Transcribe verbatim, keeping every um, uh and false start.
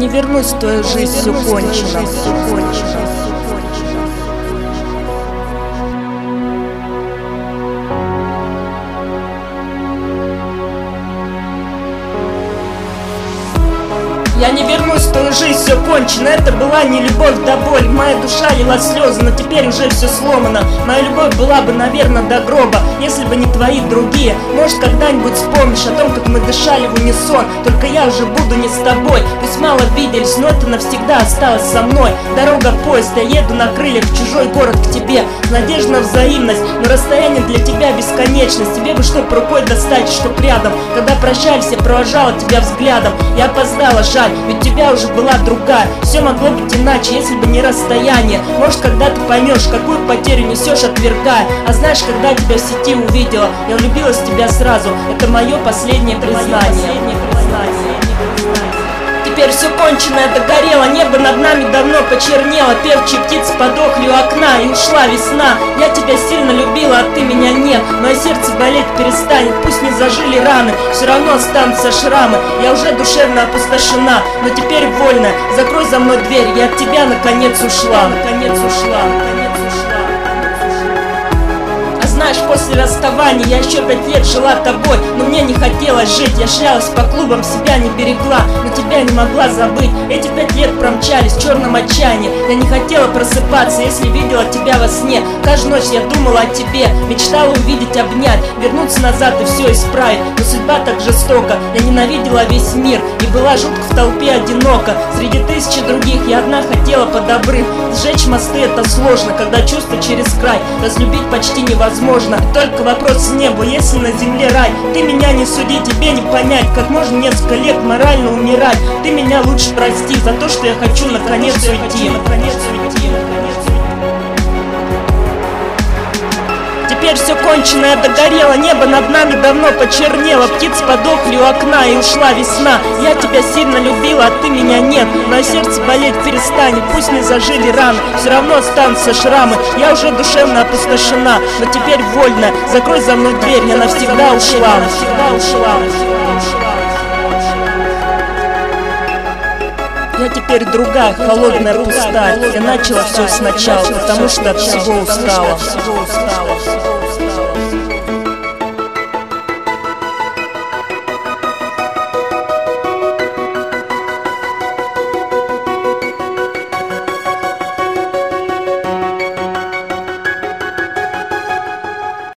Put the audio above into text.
не вернусь в твою жизнь, все кончено. Я не вернусь в твою жизнь, все кончено. Это была не любовь да боль. Моя душа лила слезы, но теперь уже все сломано. Моя любовь была бы, наверное, до гроба, если бы не твои другие. Может, когда-нибудь вспомнишь о том, как мы дышали в унисон. Только я уже буду не с тобой. Пусть мало виделись, но это навсегда осталось со мной. Дорога поезд, я еду на крыльях в чужой город к тебе. Надежда на взаимность, но расстояние для тебя бесконечность. Тебе бы чтоб рукой достать, чтоб рядом. Когда прощались, я провожала тебя взглядом. Я опоздала, жаль, ведь у тебя уже была другая. Все могло быть иначе, если бы не расстояние. Может, когда ты поймешь, какую потерю несешь, отвергая. А знаешь, когда тебя в сети увидела, я влюбилась в тебя сразу. Это мое последнее признание. Теперь все кончено, это горело. Небо над нами давно почернело. Певчие птицы подохли у окна, и ушла весна. Я тебя сильно любила, а ты меня нет. Мое сердце болеть перестанет, пусть не зажили раны, все равно останутся шрамы. Я уже душевно опустошена, но теперь вольна. Закрой за мной дверь, я от тебя наконец ушла. Наконец ушла, наконец ушла. Знаешь, после расставания я еще пять лет жила тобой, но мне не хотелось жить. Я шлялась по клубам, себя не берегла, но тебя не могла забыть. Эти пять лет промчались в черном отчаянии. Я не хотела просыпаться, если видела тебя во сне. Каждую ночь я думала о тебе, мечтала увидеть, обнять, вернуться назад и все исправить. Но судьба так жестока, я ненавидела весь мир и была жутко в толпе одинока. Среди тысячи других я одна хотела под обрыв. Сжечь мосты это сложно, когда чувства через край. Разлюбить почти невозможно. Только вопрос с неба, если на земле рай. Ты меня не суди, тебе не понять, как можно несколько лет морально умирать. Ты меня лучше прости за то, что я хочу наконец уйти. Наконец уйти, наконец уйти. Теперь все кончено, это горело. Небо над нами давно почернело. Птицы подохли у окна, и ушла весна. Я тебя сильно любила, а ты меня нет. Мое сердце болеть перестанет, пусть не зажили раны, все равно останутся шрамы. Я уже душевно опустошена, но теперь вольна. Закрой за мной дверь, я навсегда ушла. Навсегда ушла. Я теперь другая, холодная, пустая. Я начала все сначала, потому что от всего устала.